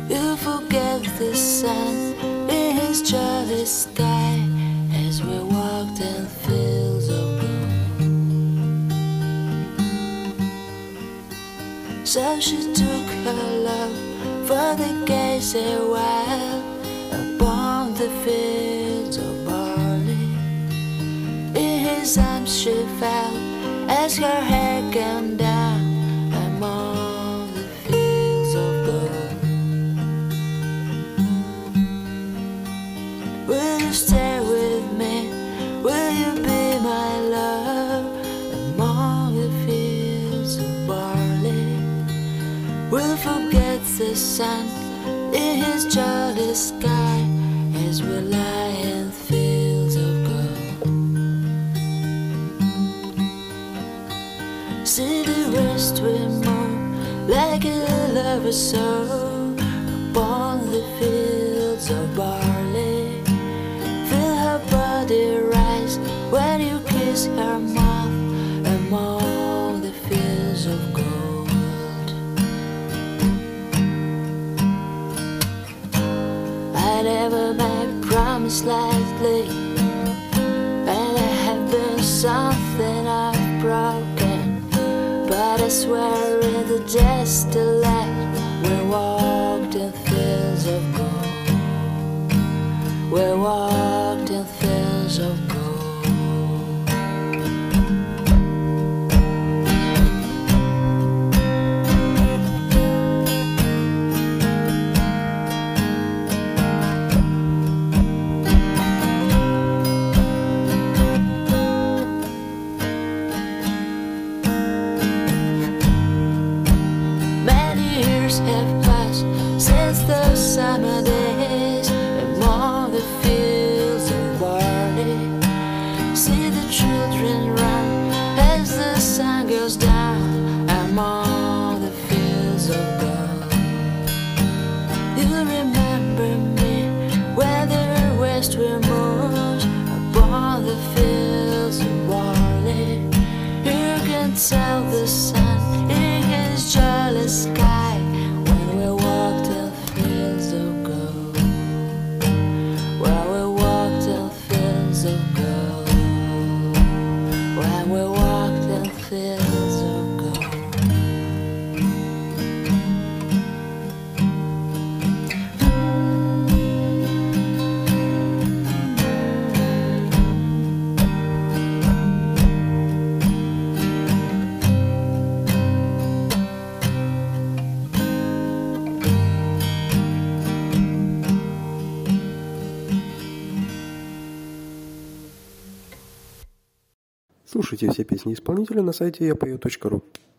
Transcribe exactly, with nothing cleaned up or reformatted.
You forget the sun in his jolly sky as we walked in fields of gold. So she took her love for the gaze a while upon the fields of barley. In his arms she fell as her hair came down among the fields of gold. Will you stay with me? Will you be my love among the fields of barley? We'll forget the sun in his jolly sky as we lie in fields of gold. See the west wind move like a lover's soul upon the fields of barley. Feel her body rise when you kiss her mouth among the fields of gold. I never made promise lightly, and I have been something I've broken. But I swear in the distillate we walked in fields of gold. We walked in fields of gold. Have passed since those summer days among the fields of barley. See the children run as the sun goes down among the fields of gold. You remember me when the west wind moves upon the fields of barley. You can tell the sun in his jolly sky when we walked in fields of gold. When we walked in fields of gold. When we walked in fields of gold. Слушайте все песни исполнителя на сайте я пою точка ру.